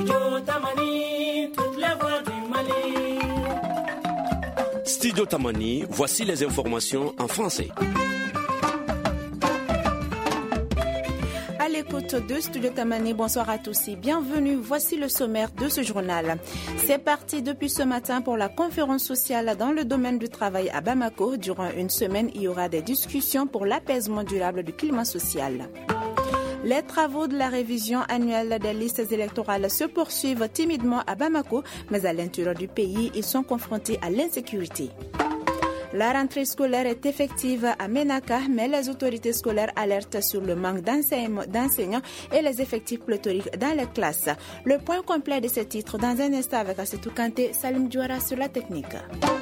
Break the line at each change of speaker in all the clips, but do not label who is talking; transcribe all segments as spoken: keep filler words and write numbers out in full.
Studio Tamani, toute la voix du Mali.
Studio Tamani, voici les informations en français.
À l'écoute de Studio Tamani, bonsoir à tous et bienvenue. Voici le sommaire de ce journal. C'est parti depuis ce matin pour la conférence sociale dans le domaine du travail à Bamako. Durant une semaine, il y aura des discussions pour l'apaisement durable du climat social. Les travaux de la révision annuelle des listes électorales se poursuivent timidement à Bamako, mais à l'intérieur du pays, ils sont confrontés à l'insécurité. La rentrée scolaire est effective à Ménaka, mais les autorités scolaires alertent sur le manque d'enseignants et les effectifs pléthoriques dans les classes. Le point complet de ces titres dans un instant avec Assetou Kanté, Salim Diouara sur la technique.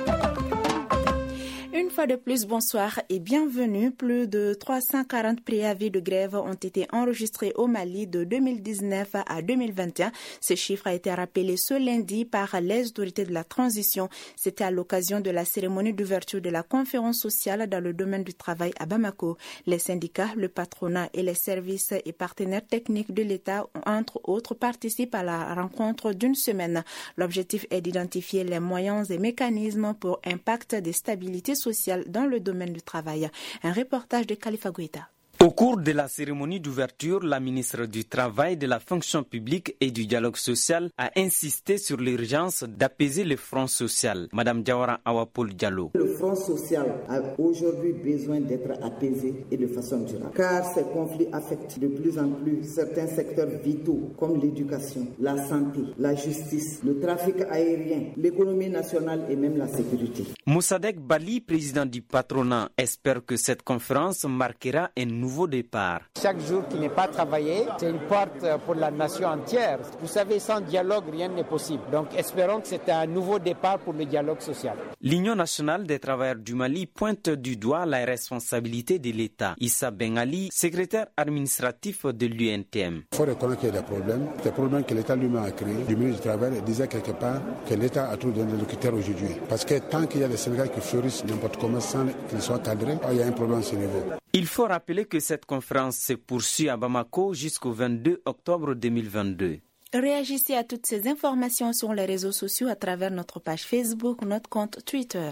Une fois de plus, bonsoir et bienvenue. Plus de trois cent quarante préavis de grève ont été enregistrés au Mali de deux mille dix-neuf à deux mille vingt et un. Ce chiffre a été rappelé ce lundi par les autorités de la transition. C'était à l'occasion de la cérémonie d'ouverture de la conférence sociale dans le domaine du travail à Bamako. Les syndicats, le patronat et les services et partenaires techniques de l'État, entre autres, participent à la rencontre d'une semaine. L'objectif est d'identifier les moyens et mécanismes pour impact des stabilités sociale dans le domaine du travail. Un reportage de Khalifa Gouita.
Au cours de la cérémonie d'ouverture, la ministre du Travail, de la Fonction publique et du Dialogue social a insisté sur l'urgence d'apaiser le front social. Madame Diawara Awapol Diallo.
Le front social a aujourd'hui besoin d'être apaisé et de façon durable, car ces conflits affectent de plus en plus certains secteurs vitaux comme l'éducation, la santé, la justice, le trafic aérien, l'économie nationale et même la sécurité.
Moussadek Bali, président du patronat, espère que cette conférence marquera un nouveau départ.
Chaque jour qui n'est pas travaillé, c'est une porte pour la nation entière. Vous savez, sans dialogue, rien n'est possible. Donc espérons que c'est un nouveau départ pour le dialogue social.
L'Union nationale des travailleurs du Mali pointe du doigt la responsabilité de l'État. Issa Ben Ali, secrétaire administratif de l'U N T M.
Il faut reconnaître qu'il y a des problèmes. Des problèmes que l'État lui-même a créés. Le ministre du Travail disait quelque part que l'État a trop d'interlocuteurs aujourd'hui. Parce que tant qu'il y a des Sénégalais qui fleurissent n'importe comment sans qu'ils soient cadrés, il y a un problème à ce niveau.
Il faut rappeler que cette conférence se poursuit à Bamako jusqu'au vingt-deux octobre deux mille vingt-deux.
Réagissez à toutes ces informations sur les réseaux sociaux à travers notre page Facebook ou notre compte Twitter.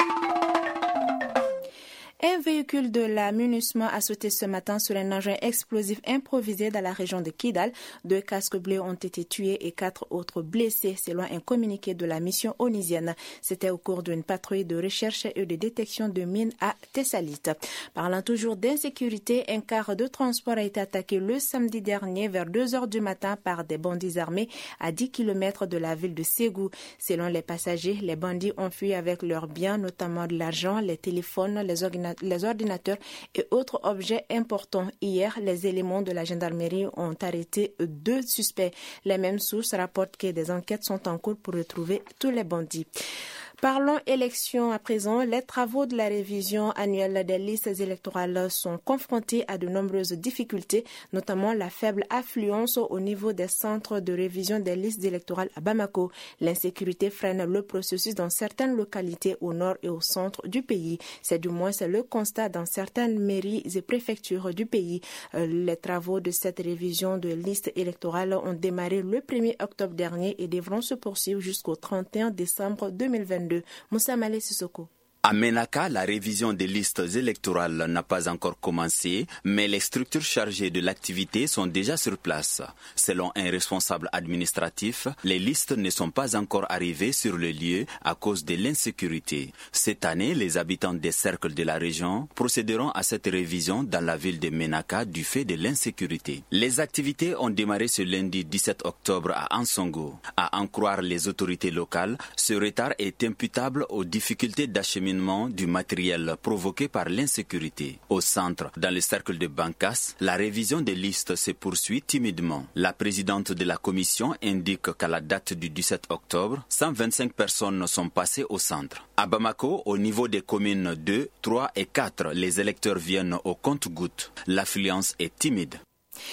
Un véhicule de la MINUSMA a sauté ce matin sur un engin explosif improvisé dans la région de Kidal. Deux casques bleus ont été tués et quatre autres blessés, selon un communiqué de la mission onusienne. C'était au cours d'une patrouille de recherche et de détection de mines à Tessalit. Parlant toujours d'insécurité, un car de transport a été attaqué le samedi dernier vers deux heures du matin par des bandits armés à dix kilomètres de la ville de Ségou. Selon les passagers, les bandits ont fui avec leurs biens, notamment de l'argent, les téléphones, les ordinateurs, les ordinateurs et autres objets importants. Hier, les éléments de la gendarmerie ont arrêté deux suspects. Les mêmes sources rapportent que des enquêtes sont en cours pour retrouver tous les bandits. Parlons élections à présent. Les travaux de la révision annuelle des listes électorales sont confrontés à de nombreuses difficultés, notamment la faible affluence au niveau des centres de révision des listes électorales à Bamako. L'insécurité freine le processus dans certaines localités au nord et au centre du pays. C'est du moins le constat dans certaines mairies et préfectures du pays. Les travaux de cette révision de listes électorales ont démarré le premier octobre dernier et devront se poursuivre jusqu'au trente et un décembre deux mille vingt-deux. Moussa Malé Sissoko.
À Ménaka, la révision des listes électorales n'a pas encore commencé, mais les structures chargées de l'activité sont déjà sur place. Selon un responsable administratif, les listes ne sont pas encore arrivées sur le lieu à cause de l'insécurité. Cette année, les habitants des cercles de la région procéderont à cette révision dans la ville de Ménaka du fait de l'insécurité. Les activités ont démarré ce lundi dix-sept octobre à Ansongo. À en croire les autorités locales, ce retard est imputable aux difficultés d'acheminement du matériel provoqué par l'insécurité. Au centre, dans le cercle de Bankas, la révision des listes se poursuit timidement. La présidente de la commission indique qu'à la date du dix-sept octobre, cent vingt-cinq personnes sont passées au centre. À Bamako, au niveau des communes deux, trois et quatre, les électeurs viennent au compte-gouttes. L'affluence est timide.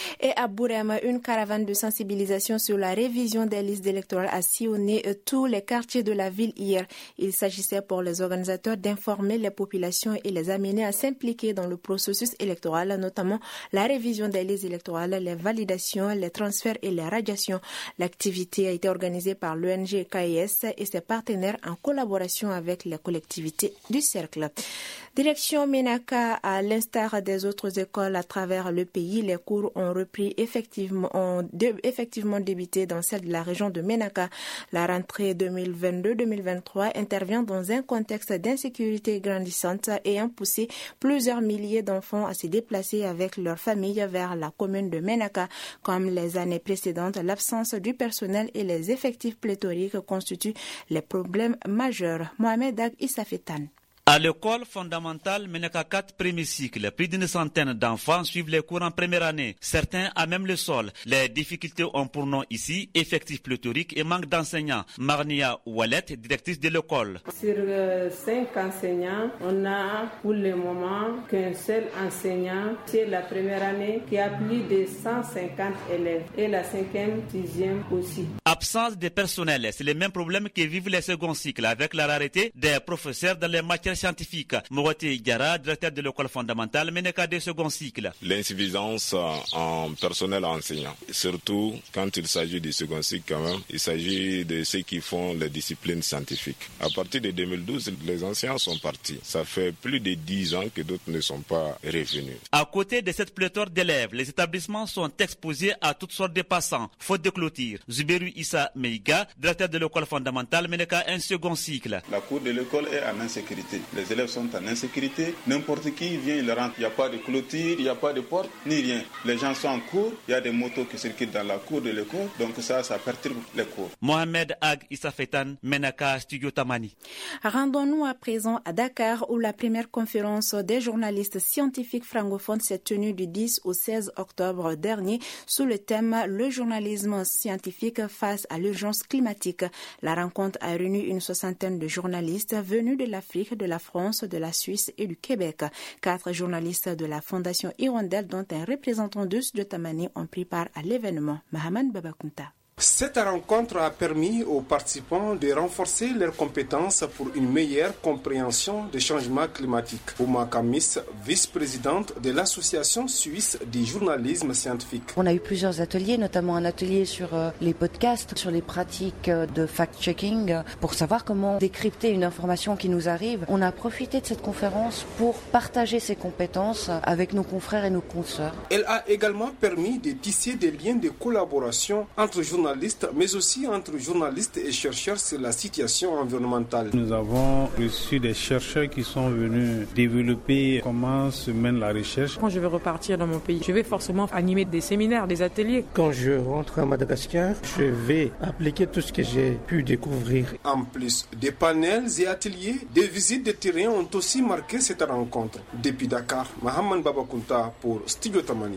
Et à Bourema, une caravane de sensibilisation sur la révision des listes électorales a sillonné tous les quartiers de la ville hier. Il s'agissait pour les organisateurs d'informer les populations et les amener à s'impliquer dans le processus électoral, notamment la révision des listes électorales, les validations, les transferts et les radiations. L'activité a été organisée par l'O N G K I S et ses partenaires en collaboration avec les collectivités du Cercle. Direction Ménaka, à l'instar des autres écoles à travers le pays, les cours ont repris effectivement, ont de, effectivement débuté dans celle de la région de Ménaka. La rentrée deux mille vingt-deux deux mille vingt-trois intervient dans un contexte d'insécurité grandissante ayant poussé plusieurs milliers d'enfants à se déplacer avec leurs familles vers la commune de Ménaka. Comme les années précédentes, l'absence du personnel et les effectifs pléthoriques constituent les problèmes majeurs. Mohamed Ag Issafetan.
À l'école fondamentale Ménaka quatre premier cycle, plus d'une centaine d'enfants suivent les cours en première année. Certains à même le sol. Les difficultés ont pour nom ici effectifs pléthoriques et manque d'enseignants. Marnia Oualet, directrice de l'école.
Sur euh, cinq enseignants, on a pour le moment qu'un seul enseignant. C'est la première année qui a plus de cent cinquante élèves et la cinquième, sixième aussi.
Absence de personnel, c'est le même problème que vivent les seconds cycles avec la rareté des professeurs dans les matières scientifique. Morati Diara, directeur de l'école fondamentale Ménaka de second cycle.
L'insuffisance en personnel enseignant, surtout quand il s'agit du second cycle quand même, il s'agit de ceux qui font les disciplines scientifiques. À partir de deux mille douze, les anciens sont partis. Ça fait plus de dix ans que d'autres ne sont pas revenus.
À côté de cette pléthore d'élèves, les établissements sont exposés à toutes sortes de passants, faute de clôture. Zuberu Issa Meiga, directeur de l'école fondamentale Ménaka, un second cycle.
La cour de l'école est en insécurité. Les élèves sont en insécurité. N'importe qui vient, il rentre. Il n'y a pas de clôture, il n'y a pas de porte, ni rien. Les gens sont en cours. Il y a des motos qui circulent dans la cour de l'école. Donc ça, ça perturbe les cours.
Mohamed Ag Issafetan, Ménaka, Studio Tamani.
Rendons-nous à présent à Dakar où la première conférence des journalistes scientifiques francophones s'est tenue du dix au seize octobre dernier sous le thème « Le journalisme scientifique face à l'urgence climatique ». La rencontre a réuni une soixantaine de journalistes venus de l'Afrique, de la France, de la Suisse et du Québec. Quatre journalistes de la Fondation Hirondelle, dont un représentant de Studio Tamani, ont pris part à l'événement. Mahaman Babakunta.
Cette rencontre a permis aux participants de renforcer leurs compétences pour une meilleure compréhension des changements climatiques. Ouma Kamis, vice-présidente de l'Association suisse du journalisme scientifique.
On a eu plusieurs ateliers, notamment un atelier sur euh, les podcasts, sur les pratiques euh, de fact-checking, euh, pour savoir comment décrypter une information qui nous arrive. On a profité de cette conférence pour partager ces compétences avec nos confrères et nos consoeurs.
Elle a également permis de tisser des liens de collaboration entre journalistes, mais aussi entre journalistes et chercheurs sur la situation environnementale.
Nous avons reçu des chercheurs qui sont venus développer comment se mène la recherche.
Quand je vais repartir dans mon pays, je vais forcément animer des séminaires, des ateliers.
Quand je rentre à Madagascar, je vais appliquer tout ce que j'ai pu découvrir.
En plus des panels et ateliers, des visites de terrain ont aussi marqué cette rencontre. Depuis Dakar, Mahaman Babakunta pour Studio Tamani.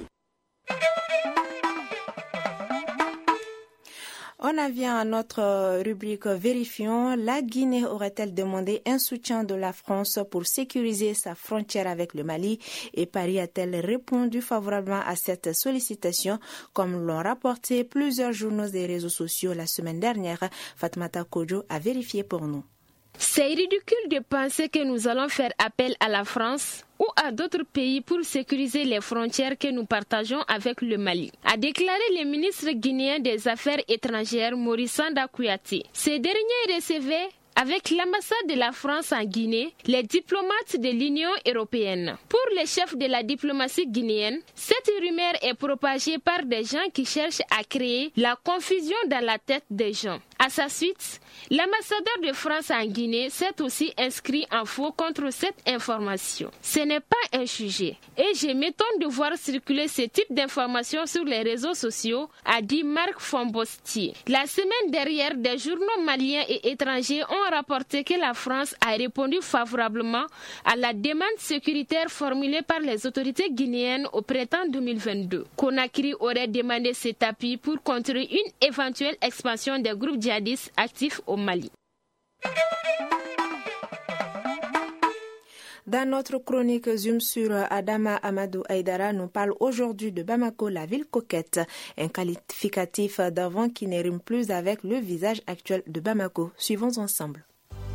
On en vient à notre rubrique Vérifions. La Guinée aurait-elle demandé un soutien de la France pour sécuriser sa frontière avec le Mali et Paris a-t-elle répondu favorablement à cette sollicitation comme l'ont rapporté plusieurs journaux des réseaux sociaux la semaine dernière? Fatmata Kodjo a vérifié pour nous.
C'est ridicule de penser que nous allons faire appel à la France ou à d'autres pays pour sécuriser les frontières que nous partageons avec le Mali, a déclaré le ministre guinéen des Affaires étrangères Maurice Sanda Kouyaté. Ce dernier recevait avec l'ambassade de la France en Guinée, les diplomates de l'Union européenne. Pour les chefs de la diplomatie guinéenne, cette rumeur est propagée par des gens qui cherchent à créer la confusion dans la tête des gens. À sa suite, l'ambassadeur de France en Guinée s'est aussi inscrit en faux contre cette information. Ce n'est pas un sujet et je m'étonne de voir circuler ce type d'informations sur les réseaux sociaux, a dit Marc Fombosti. La semaine dernière, des journaux maliens et étrangers ont rapporté que la France a répondu favorablement à la demande sécuritaire formulée par les autorités guinéennes au printemps deux mille vingt-deux. Conakry aurait demandé cet appui pour contrer une éventuelle expansion des groupes djihadistes actifs au Mali.
Dans notre chronique Zoom sur Adama Amadou Aïdara, nous parle aujourd'hui de Bamako, la ville coquette, un qualificatif d'avant qui ne rime plus avec le visage actuel de Bamako. Suivons ensemble.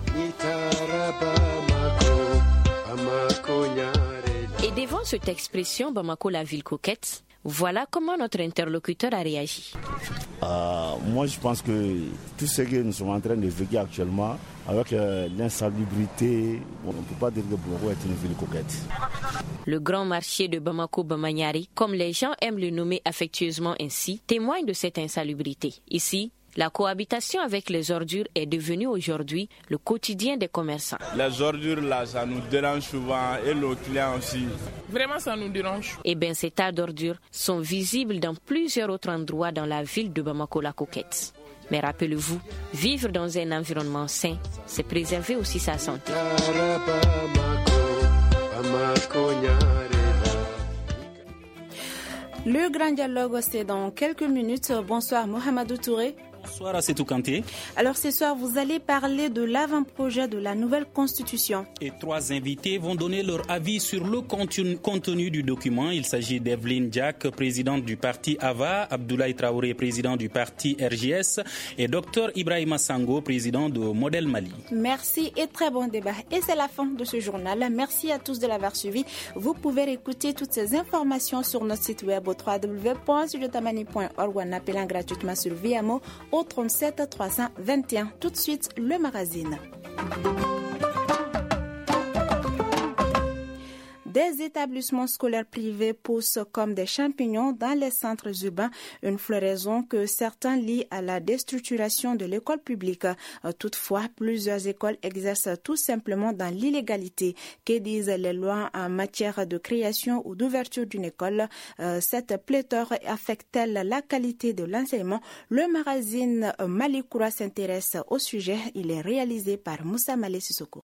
Et devant cette expression Bamako, la ville coquette, voilà comment notre interlocuteur a réagi.
Euh, moi, je pense que tout ce que nous sommes en train de vivre actuellement, avec euh, l'insalubrité, bon, on ne peut pas dire que Bamako est une ville coquette.
Le grand marché de Bamako-Bamanyari, comme les gens aiment le nommer affectueusement ainsi, témoigne de cette insalubrité. Ici, la cohabitation avec les ordures est devenue aujourd'hui le quotidien des commerçants.
Les ordures là, ça nous dérange souvent et nos clients aussi. Vraiment, ça nous dérange.
Eh bien, ces tas d'ordures sont visibles dans plusieurs autres endroits dans la ville de Bamako-la-Coquette. Mais rappelez-vous, vivre dans un environnement sain, c'est préserver aussi sa santé.
Le grand dialogue, c'est dans quelques minutes. Bonsoir Mohamedou Touré.
Bonsoir à Setou Kanté.
Alors ce soir, vous allez parler de l'avant-projet de la nouvelle constitution.
Et trois invités vont donner leur avis sur le contenu, contenu du document. Il s'agit d'Evelyne Diack, présidente du parti A V A, Abdoulaye Traoré, président du parti R J S et Dr Ibrahima Sango, président de Modèle Mali.
Merci et très bon débat. Et c'est la fin de ce journal. Merci à tous de l'avoir suivi. Vous pouvez écouter toutes ces informations sur notre site web au w w w point studio tamani point org ou en appelant gratuitement sur Viamo au trente-sept trois cent vingt et un. Tout de suite, le magazine. Des établissements scolaires privés poussent comme des champignons dans les centres urbains, une floraison que certains lient à la déstructuration de l'école publique. Toutefois, plusieurs écoles exercent tout simplement dans l'illégalité. Que disent les lois en matière de création ou d'ouverture d'une école? Cette pléthore affecte-t-elle la qualité de l'enseignement? Le magazine Malikoura s'intéresse au sujet. Il est réalisé par Moussa Malé Sissoko.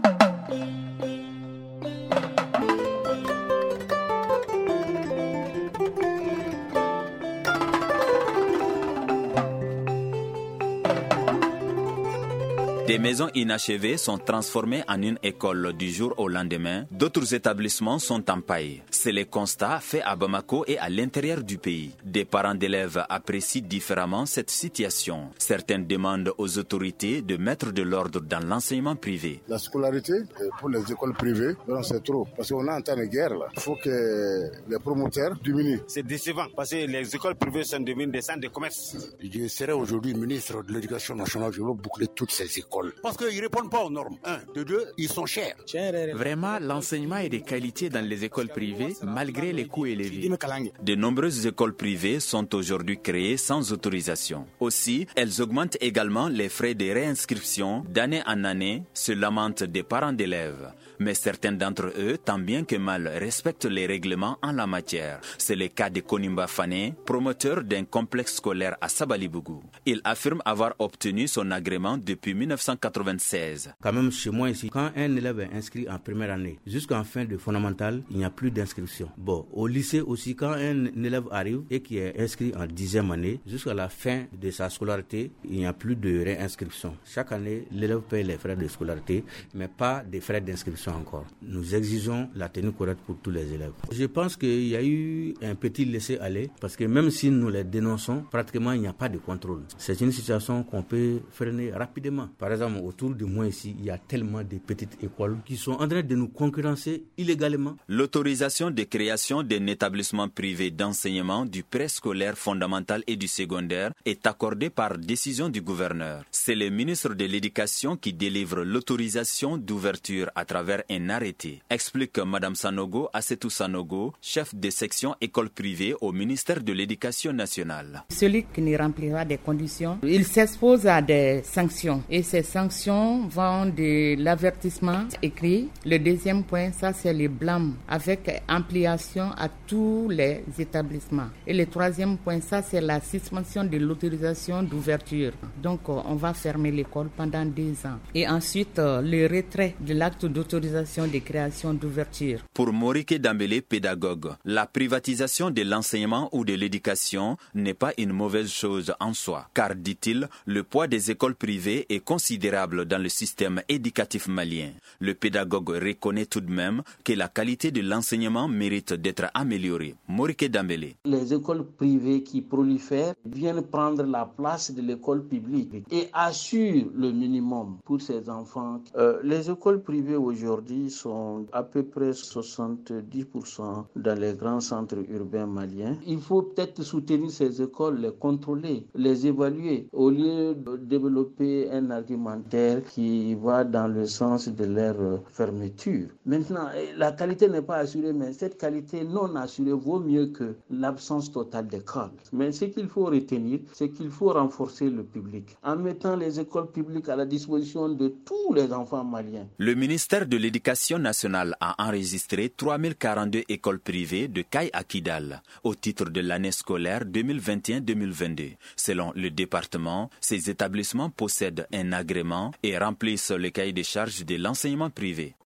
Des maisons inachevées sont transformées en une école du jour au lendemain. D'autres établissements sont en paille. C'est le constat fait à Bamako et à l'intérieur du pays. Des parents d'élèves apprécient différemment cette situation. Certains demandent aux autorités de mettre de l'ordre dans l'enseignement privé.
La scolarité pour les écoles privées, c'est trop. Parce qu'on est en temps de guerre là. Il faut que les promoteurs diminuent.
C'est décevant parce que les écoles privées sont devenues des centres de commerce.
Je serai aujourd'hui ministre de l'Éducation nationale. Je veux boucler toutes ces écoles.
Parce qu'ils ne répondent pas aux normes. Un, de deux, ils sont chers.
Vraiment, l'enseignement est de qualité dans les écoles privées, malgré les coûts élevés. De nombreuses écoles privées sont aujourd'hui créées sans autorisation. Aussi, elles augmentent également les frais de réinscription d'année en année, se lamentent des parents d'élèves. Mais certains d'entre eux, tant bien que mal, respectent les règlements en la matière. C'est le cas de Konimba Fane, promoteur d'un complexe scolaire à Sabalibougou. Il affirme avoir obtenu son agrément depuis mille neuf cent quatre-vingt-seize.
Quand même chez moi ici, quand un élève est inscrit en première année, jusqu'en fin de fondamentale, il n'y a plus d'inscription. Bon, au lycée aussi, quand un élève arrive et qui est inscrit en dixième année, jusqu'à la fin de sa scolarité, il n'y a plus de réinscription. Chaque année, l'élève paye les frais de scolarité, mais pas des frais d'inscription encore. Nous exigeons la tenue correcte pour tous les élèves. Je pense qu'il y a eu un petit laisser-aller, parce que même si nous les dénonçons, pratiquement il n'y a pas de contrôle. C'est une situation qu'on peut freiner rapidement. Par exemple, autour de moi ici, il y a tellement de petites écoles qui sont en train de nous concurrencer illégalement.
L'autorisation de création d'un établissement privé d'enseignement du préscolaire fondamental et du secondaire est accordée par décision du gouverneur. C'est le ministre de l'Éducation qui délivre l'autorisation d'ouverture à travers un arrêté, explique Mme Sanogo Assetou Sanogo, chef de section école privée au ministère de l'Éducation nationale.
Celui qui ne remplira des conditions, il s'expose à des sanctions. Et ces sanctions vont de l'avertissement écrit. Le deuxième point, ça c'est le blâme avec ampliation à tous les établissements. Et le troisième point, ça c'est la suspension de l'autorisation d'ouverture. Donc on va fermer l'école pendant deux ans. Et ensuite, le retrait de l'acte d'autorisation l'autorisation de création d'ouverture.
Pour Morike Dambélé, pédagogue, la privatisation de l'enseignement ou de l'éducation n'est pas une mauvaise chose en soi, car, dit-il, le poids des écoles privées est considérable dans le système éducatif malien. Le pédagogue reconnaît tout de même que la qualité de l'enseignement mérite d'être améliorée. Morike Dambélé.
Les écoles privées qui prolifèrent viennent prendre la place de l'école publique et assurent le minimum pour ces enfants. Euh, les écoles privées aujourd'hui sont à peu près soixante-dix pour cent dans les grands centres urbains maliens. Il faut peut-être soutenir ces écoles, les contrôler, les évaluer, au lieu de développer un argumentaire qui va dans le sens de leur fermeture. Maintenant, la qualité n'est pas assurée, mais cette qualité non assurée vaut mieux que l'absence totale d'école. Mais ce qu'il faut retenir, c'est qu'il faut renforcer le public en mettant les écoles publiques à la disposition de tous les enfants maliens.
Le ministère de l'Éducation nationale a enregistré trois mille quarante-deux écoles privées de Caille à Kidal au titre de l'année scolaire deux mille vingt et un deux mille vingt-deux. Selon le département, ces établissements possèdent un agrément et remplissent le cahier des charges de l'enseignement privé.